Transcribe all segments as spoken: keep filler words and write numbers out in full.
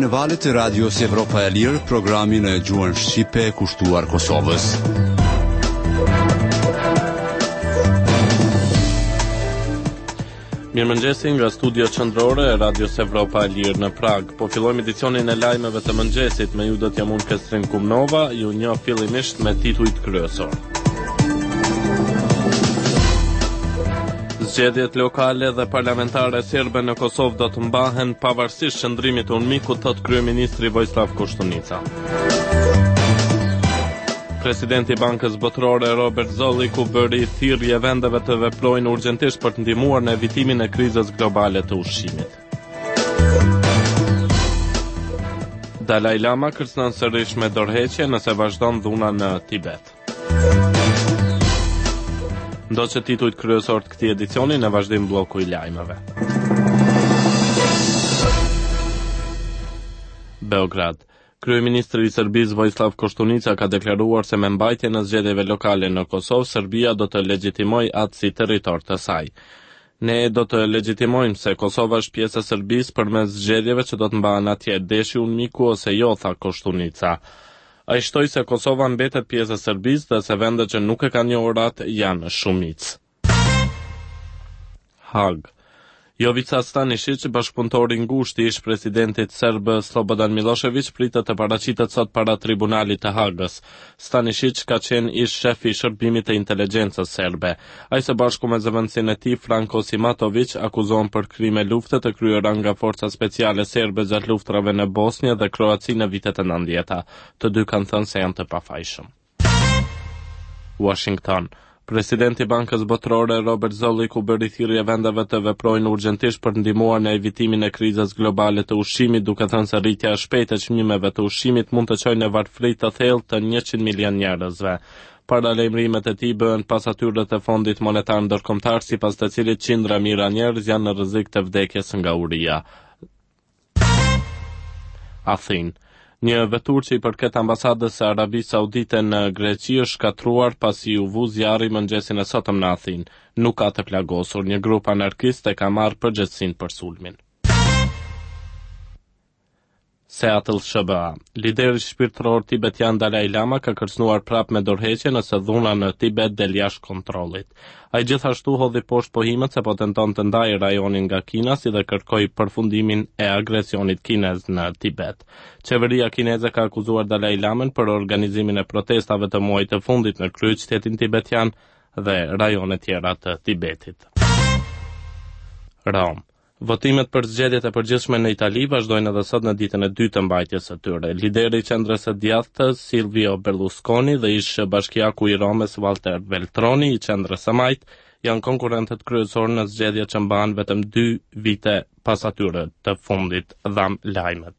në valët e Radios Evropa e Lirë, programin e gjuhën shqipe kushtuar Kosovës. Mirëmëngjesi nga studio qendrore e Radios Evropa e Lirë në Prag. Po fillojmë edicionin e lajmeve të mëngjesit. Me ju do t'jam unë Kestrin Kumnova, ju njoh fillimisht me titujt kryesor. Zgjedhjet lokale dhe parlamentare serbe në Kosovë do të mbahen pavarësisht qëndrimit të UNMIK-ut, thot kryeministri Vojislav Koštunica. Presidenti i Bankës Botërore Robert Zolliku bëri thirrje vendeve të veprojnë urgjentisht për të ndihmuar në evitimin e krizës globale të ushqimit. Dalai Lama kërcënon sërish me dorëheqje nëse vazhdon dhuna në Tibet. Ndoqë titujt kryesor të këtij edicioni, në vazhdim bloku i lajmeve. Beograd. Kryeministri i Serbisë Vojislav Koštunica ka deklaruar se me mbajtjen e zgjedhjeve lokale në Kosovë, Serbia do të legjitimojë atë si territor të saj. Ne do të legjitimojmë se Kosova është pjesë e Serbisë përmes zgjedhjeve që do të mbahen atje, deshi UNMIK-u ose jo, tha Koštunica. Ai shtoi se Kosova mbetet pjesë e Serbisë dhe se vendet që nuk e kanë njohur atë janë shumicë. Hag. Jovica Stanišić, bashkëpunëtori ngushtë i ish presidentit serb Slobodan Milošević, pritet të paraqitet sot para tribunalit të Hagës. Stanišić ka qenë ish shef i shërbimit të inteligjencës serbe. Ai së bashku me zëvendësin e tij Franko Simatović akuzohen për krime lufte të kryera nga forca speciale serbe gjatë luftrave në Bosnjë dhe Kroaci në vitet e nëntëdhjetë. Të dy kanë thënë se janë të pafajshëm. Washington. Presidenti i Bankës Botërore Robert Zolliku bëri thirrje vendeve të veprojnë urgjentisht për të ndihmuar në evitimin e krizës globale të ushqimit, duke thënë se rritja e shpejtë e çmimeve të ushqimit mund të çojë në varfëri të thellë të njëqind milion njerëzve. Paralajmërimet e tij bëhen pas atyret e Fondit Monetar Ndërkombëtar, sipas të cilit qindra mijëra njerëz janë në rrezik të vdekjes nga uria. Athinë. Një vetur që i përket ambasadës së Arabisë Saudite në Greqi është shkatruar pasi u vu zjarri mëngjesin e sotëm në Athinë. Nuk ka të plagosur, një grup anarkist e ka marrë përgjegjësinë për sulmin. Seattle S B A. Lideri shpirtëror tibetian Dalai Lama ka kërcënuar prapë me dorëheqje nëse dhuna në Tibet del jashtë kontrollit. Ai gjithashtu hodhi poshtë pohimet se po tenton të ndajë rajonin nga Kina, si dhe kërkoi përfundimin e agresionit kinez në Tibet. Qeveria kineze ka akuzuar Dalai Lamën për organizimin e protestave të muajit të fundit në kryeqytetin tibetian dhe rajone tjera të Tibetit. Rom. Votimet për zgjedhjet e përgjithshme në Itali vazhdojnë edhe sot në ditën e dytë të mbajtjes së tyre. Lideri i qendrës së djathtë Silvio Berlusconi dhe ish bashkiaku i Romës Walter Veltroni i qendrës së majt janë konkurrentët kryesorë në zgjedhjet që mbahen vetëm dy vite pas atyre të fundit, dham lajmet.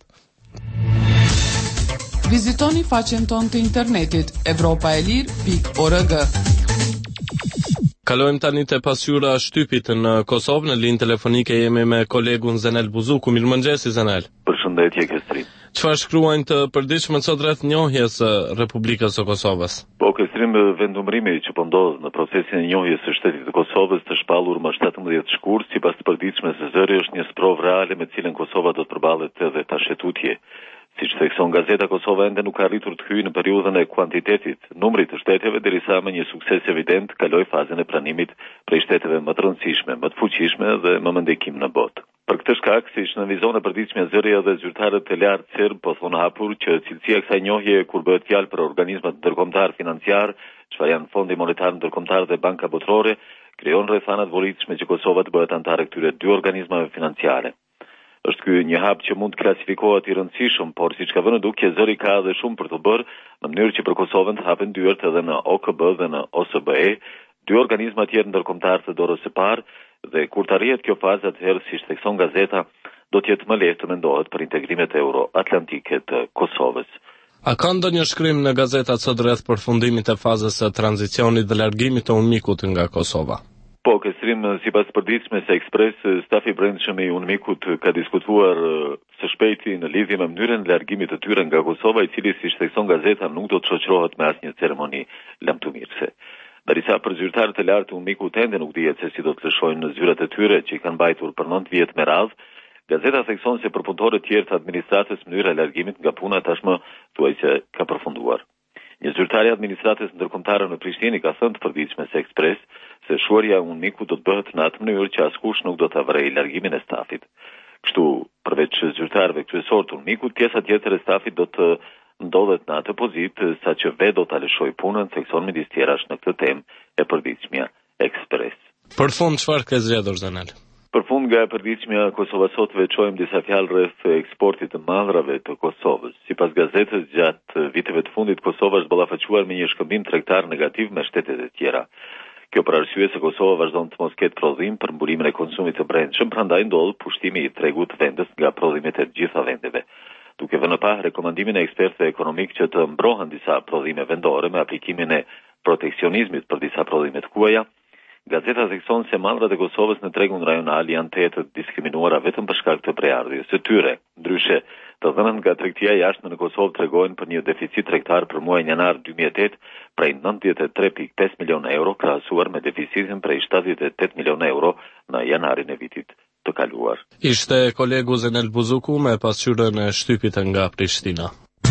Vizitoni faqen tonë të internetit evropaelir pikë org. Kalojmë tani te pasqyra e shtypit në Kosovë. Në linjë telefonike jemi me kolegun Zenel Buzuku. Mirëmëngjesi Zenel. Përshëndetje Kestrin. Çfarë shkruajnë të përditshmet sot rreth njohjes së Republikës së Kosovës? Po Kestrin, vendumrimi që po ndodh në procesin e njohjes së shtetit të Kosovës të shpallur më shtatëmbëdhjetë shkurt, sipas të përditshmes së zëri, është një sprovë reale me cilën Kosova do të përballet edhe ta shetutje. Siç thekson gazeta, Kosova ende nuk ka arritur të hyjë në periudhën e kuantitetit, numrit të shteteve, derisa me një sukses evident kaloi fazën e pranimit prej shteteve më të rëndësishme, më të fuqishme dhe më me ndikim në botë. Për këtë shkak, siç në vizon e përditshme zëri edhe zyrtarët e lartë serb po thonë hapur që cilësia e kësaj njohje kur bëhet fjalë për organizmat ndërkombëtar financiar, çfarë janë Fondi Monetar Ndërkombëtar dhe Banka Botërore, krijon rrethanat volitshme që Kosova të bëhet antare këtyre dy organizmave financiare. Është ky një hap që mund të klasifikohet i rëndësishëm, por siç ka vënë dukje zëri ka edhe shumë për të bërë në mënyrë që për Kosovën të hapen dyert edhe në O K B dhe në O S B E, dy organizma tjerë ndërkombëtar të dorës së parë, dhe kur të arrihet kjo fazë, atëherë siç thekson gazeta, do të jetë më lehtë të mendohet për integrimet euro-atlantike të Kosovës. A ka ndonjë shkrim në gazetat sot rreth përfundimit të fazës së tranzicionit dhe largimit të UNMIK-ut nga Kosova? Po, Kestrim, sipas përditshmes së Ekspres, stafi i brendshëm i UNMIK-ut ka diskutuar së shpejti në lidhje me mënyrën e largimit të tyre nga Kosova, i cili siç thekson gazeta nuk do të shoqërohet me asnjë ceremoni lamtumirëse. Ndërsa për zyrtarët e lartë të UNMIK-ut ende nuk dihet se si do të lëshojnë në zyrat e tyre që i kanë mbajtur për nëntë vjet me radhë, Gazeta thekson se përpunëtorët e tjerë të administratës mënyra e largimit nga puna tashmë thuajse ka përfunduar. Një zyrtar i administratës ndërkombëtare në Prishtinë ka thënë të përditshme se Ekspres se shuarja e Uniku do të bëhet në atë mënyrë që askush nuk do ta vrejë largimin e stafit. Kështu, përveç zyrtarëve kryesor të Unikut, pjesa tjetër e stafit do të ndodhet në atë pozitë saqë vetë do ta lëshojë punën, thekson midis tjerash në këtë temë e përditshmja Ekspres. Për fund, çfarë ke zgjedhur Zenel? Për fund nga e përditshmja Kosova Sot veçojmë disa fjalë rreth eksportit të madhrave të Kosovës. Sipas gazetës, gjatë viteve të fundit Kosova është ballafaquar me një shkëmbim tregtar negativ me shtetet e tjera. Kjo për arsye se Kosova vazhdon të mos ketë prodhim për mburimin e konsumit të brendshëm, prandaj ndodh pushtimi i tregut të vendit nga prodhimet e të gjitha vendeve. Duke vënë pa rekomandimin e ekspertëve ekonomik që të mbrohen disa prodhime vendore me aplikimin e proteksionizmit për disa prodhime të huaja, Gazeta thekson se madhrat e Kosovës në tregun rajonal janë të të diskriminuara vetëm për shkak të preardhjes së tyre. Ndryshe, të dhënat nga tregtia e jashtme në Kosovë tregojnë për një deficit tregtar për muajin janar dy mijë e tetë prej nëntëdhjetë e tre pikë pesë milion euro krahasuar me deficitin prej shtatëdhjetë e tetë milion euro në janarin e vitit të kaluar. Ishte kolegu Zenel Buzuku me pasqyrën e shtypit nga Prishtina.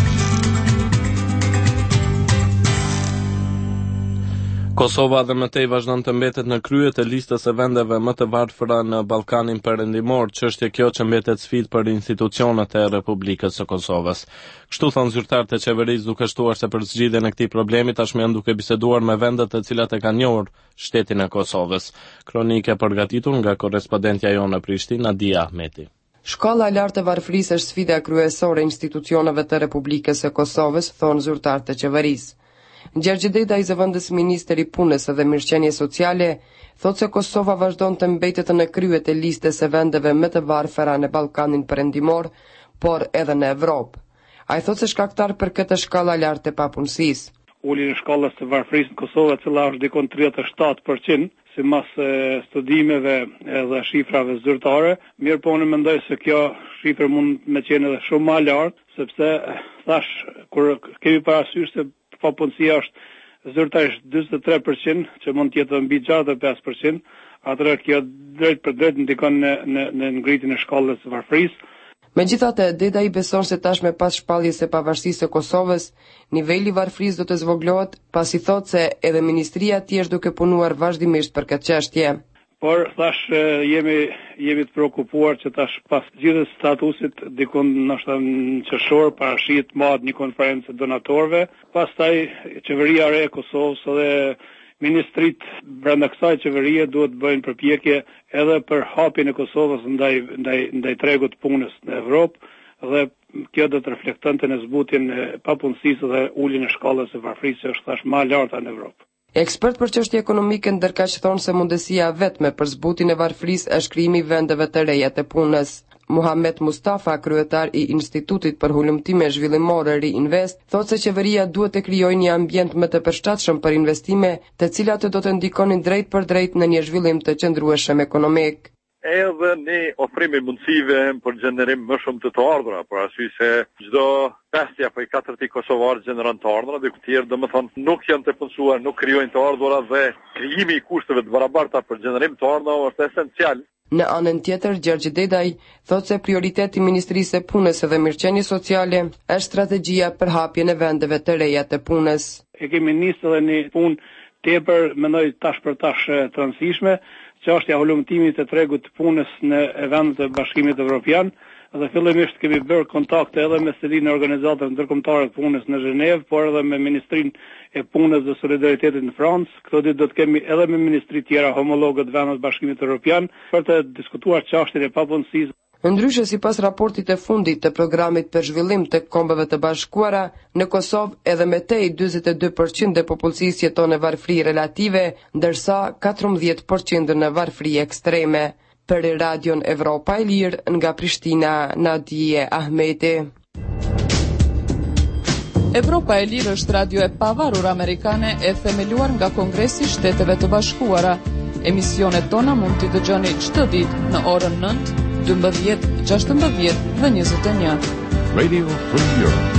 Kosova dhe mëtej vazhdon të mbetet në krye të listës e vendeve më të varfëra në Ballkanin Perëndimor, çështje kjo që mbetet sfidë për institucionet e Republikës së Kosovës. Kështu thon zyrtarët e qeverisë, duke shtuar se për zgjidhjen e këtij problemi tashmë janë duke biseduar me vendet të cilat e kanë njohur shtetin e Kosovës. Kronikë e përgatitur nga korrespondentja jonë në Prishtinë, Nadia Ahmeti. Shkalla e lartë e varfërisë është sfida kryesore e institucioneve të Republikës së Kosovës, thon zyrtarët e qeverisë. Gjergj Dedaj, zëvendës minister i punës dhe mirëqenie sociale, thotë se Kosova vazhdon të mbetet në kryet e listës së vendeve më të varfëra në Ballkanin Perëndimor, por edhe në Evropë. Ai thotë se shkaktar për këtë shkallë lartë e papunësisë. Uljen e shkallës së varfërisë në Kosovë, e cila është dikon tridhjetë e shtatë përqind, sipas studimeve edhe shifrave zyrtare, mirë po unë mendoj se kjo shifër mund me qenë edhe shumë më lart, sepse thash kur kemi parasysh se papunësia është zyrtarisht njëzet e tre përqind, që mund të jetë mbi gjashtëdhjetë e pesë përqind, atëherë kjo drejt për drejt ndikon në në, në ngritjen e shkallës së varfërisë. Megjithatë, Deda i beson se tashmë pas shpalljes së pavarësisë së Kosovës, niveli i varfërisë do të zvoglot, pasi thotë se edhe ministria e tij është duke punuar vazhdimisht për këtë çështje. Por thash jemi jemi të shqetësuar që tash pas gjithë statusit dikon ndoshta në qershor parashihet madh një konferencë donatorëve, pastaj qeveria e re e Kosovës dhe ministrit brenda kësaj qeverie duhet të bëjnë përpjekje edhe për hapjen e Kosovës ndaj ndaj ndaj tregut të punës në Evropë dhe kjo do të reflektonte në zbutjen e papunësisë dhe uljen e shkallës së varfërisë që është tash më e larta në Evropë. Ekspert për çështje ekonomike ndërkaq thonë se mundësia vetme për zbutjen e varfërisë është krijimi i vendeve të reja të punës. Muhamet Mustafa, kryetar i Institutit për Hulumtime Zhvillimore Ri-Invest, thotë se qeveria duhet të krijojë një ambient më të përshtatshëm për investime, të cilat do të ndikonin drejt për drejt në një zhvillim të qëndrueshëm ekonomik. Edhe ne ofrimi mundësive për gjenerim më shumë të të ardhura, për arsye se çdo pesë apo katër kosovarë gjeneron të ardhura, dhe të tjerë domethënë nuk janë të punësuar, nuk krijojnë të ardhura dhe krijimi i kushteve të barabarta për gjenerim të ardhura është esencial. Në anën tjetër, Gjergj Dedaj thotë se prioriteti i Ministrisë së Punës dhe Mirëqenies Sociale është strategjia për hapjen e vendeve të reja të punës. E kemi nisur edhe një punë tepër, mendoj tash për tash të rëndësishme, çështja e hulumtimit të tregut të punës në vendet e Bashkimit Evropian, dhe fillimisht kemi bërë kontakte edhe me selinë e organizatave ndërkombëtare të punës në Zhenevë, por edhe me Ministrinë e Punës dhe Solidaritetit në Francë. Këto ditë do të kemi edhe me ministri tjera homologët vendeve të Bashkimit Evropian për të diskutuar çështjen e papunësisë. Ndryshe, sipas raportit e fundit të programit për zhvillim të Kombeve të Bashkuara, në Kosovë edhe me tej njëzet e dy përqind e popullsisë jeton në varfëri relative, ndërsa katërmbëdhjetë përqind në varfëri ekstreme. Për Radion Evropa e Lirë, nga Prishtina, Nadia Ahmeti. Evropa e Lirë është radio e pavarur amerikane e themeluar nga Kongresi i Shteteve të Bashkuara. Emisionet tona mund t'i dëgjoni çdo ditë në orën nëntë, dymbëdhjetë, gjashtëmbëdhjetë dhe njëzet e një. Radio Free Europe.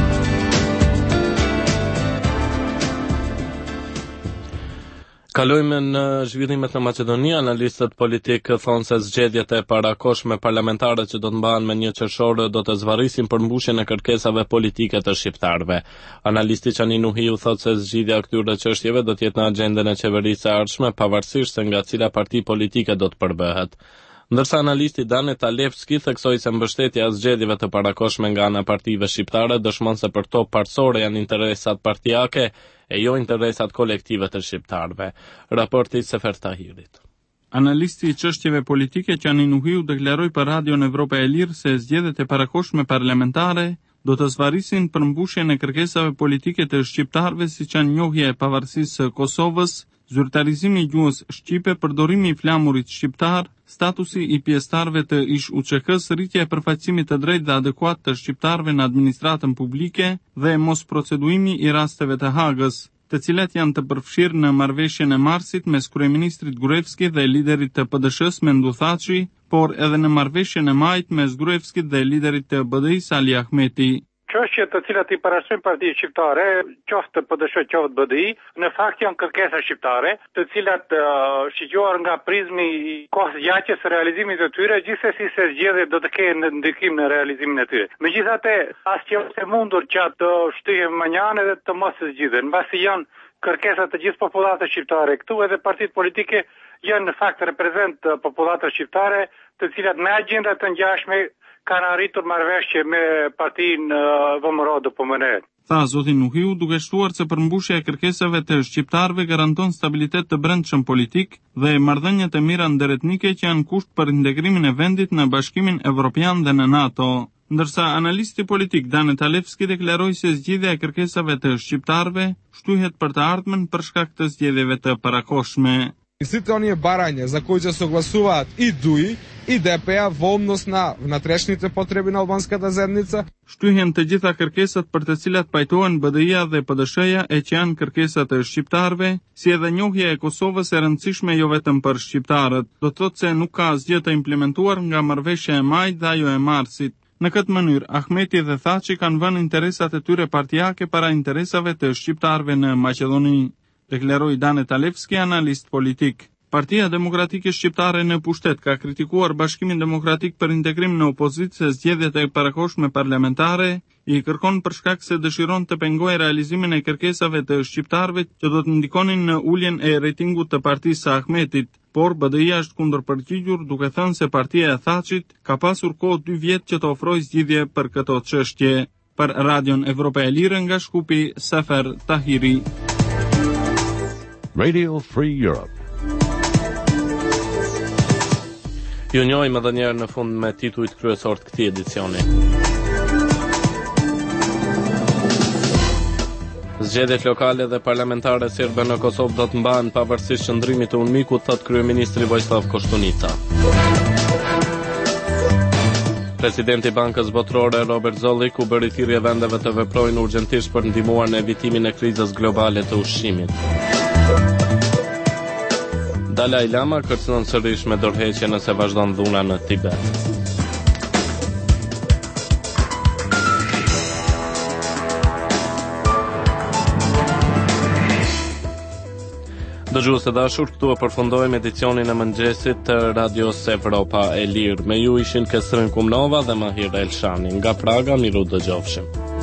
Kalojmë në zhvillimet në Maqedoni. Analistët politikë thonë se zgjedhjet e parakohshme parlamentare që do të mbahen më një qershor do të zvarrisin përmbushjen e kërkesave politike të shqiptarëve. Analisti Çani Nuhiu thotë se zgjidhja e këtyre çështjeve do të jetë në agjendën e qeverisë së ardhshme, pavarësisht se nga cila parti politike do të përbëhet. Ndërsa analisti Dane Talevski theksoi se mbështetja e zgjedhjeve të parakohshme nga ana partive shqiptare dëshmon se për to parsorë janë interesat partijake e jo interesat kolektive të shqiptarëve. Raporti Sefer Tahirit. Analisti i çështjeve politike Çani Nuhiu deklaroi për Radion Evropa e Lirë se zgjedhjet e parakohshme parlamentare do të zvarrisin përmbushjen e kërkesave politike të shqiptarëve, siç janë njohja e pavarësisë së Kosovës, zyrtarizimi i gjuhës shqipe, përdorimi i flamurit shqiptar, statusi i pjesëtarëve të ish U Ç K-s, rritja e përfaqësimit të drejtë dhe adekuat të shqiptarëve në administratën publike dhe mos proceduimi i rasteve të Hagës, të cilat janë të përfshirë në marrëveshjen e marsit mes kryeministrit Gruevski dhe liderit të P D Sh-s Mendu Thaçi, por edhe në marrëveshjen e majit mes Gruevskit dhe liderit të B D I-s Ali Ahmeti. Çështjet të cilat i parashtrojnë partitë shqiptare, qoftë P D Sh, qoftë B D I, në fakt janë kërkesa shqiptare, të cilat uh, shqyrtuar nga prizmi i kohës gjatës së realizimit të tyre, gjithsesi se zgjedhjet do të kenë ndikim në realizimin e tyre. Megjithatë, asgjë është e mundur që të shtyhen manjane dhe të mos zgjidhen, mbasi janë kërkesa të gjithë popullatës shqiptare. Këtu edhe partitë politike janë në fakt reprezent popullatës shqiptare, të cilat me agjenda të ngjashme kanë arritur marrëveshje me partinë V M R O D P M N. Tha zoti Nuhiu, duke shtuar se përmbushja e kërkesave të shqiptarëve garanton stabilitet të brendshëm politik dhe marrëdhëniet e mira ndërretnike që janë kusht për integrimin e vendit në Bashkimin Evropian dhe në NATO. Ndërsa analisti politik Dane Talevski deklaroi se zgjidhja e kërkesave të shqiptarëve shtyhet për të ardhmen për shkak të zgjedhjeve të parakohshme. Сите оние барања за кои ќе согласуваат и Д У И и Д П А во однос на внатрешните потреби на албанската заедница. Shtyhen të gjitha kërkesat për të cilat pajtohen B D I-ja dhe P D Sh-ja e që janë kërkesat e shqiptarëve, si edhe njohja e Kosovës e rëndësishme jo vetëm për shqiptarët. Do të thotë se nuk ka asgjë të implementuar nga marrëveshja e majit dhe ajo e marsit. Në këtë mënyrë, Ahmeti dhe Thaçi kanë vënë interesat e tyre partijake para interesave të shqiptarëve në Maqedoni, deklaroi Dane Talevski, analist politik. Partia Demokratike Shqiptare në pushtet ka kritikuar Bashkimin Demokratik për integrim në opozitë se zgjedhjet e parakohshme parlamentare i kërkon për shkak se dëshiron të pengojë realizimin e kërkesave të shqiptarëve që do të ndikonin në uljen e rejtingut të partisë së Ahmetit, por B D I-ja është kundërpërgjigjur duke thënë se partia e Thaçit ka pasur kohë dy vjet që të ofrojë zgjidhje për këto çështje. Për Radion Evropa e Lirë nga Shkupi, Sefer Tahiri. Radio Free Europe. Ju njohim edhe njerë në fund me titujt kryesor të këtij edicioni. Zgjedhjet lokale dhe parlamentare serbe në Kosovë do të mbahen pavarësisht qëndrimit të UNMIK-ut, thot kryeministri Vojislav Koštunica. Presidenti i Bankës Botërore Robert Zolik u bëri thirrje vendeve të veprojnë urgjentisht për ndihmuar në evitimin e krizës globale të ushqimit. Dalai Lama kërcënon sërish me dorëheqje nëse vazhdon dhuna në Tibet. Dëgjues të dashur, këtu e përfundojmë edicionin e mëngjesit të Radios Evropa e Lirë. Me ju ishin Kestrin Kumnova dhe Mahir Elshani. Nga Praga, miru dëgjofshim.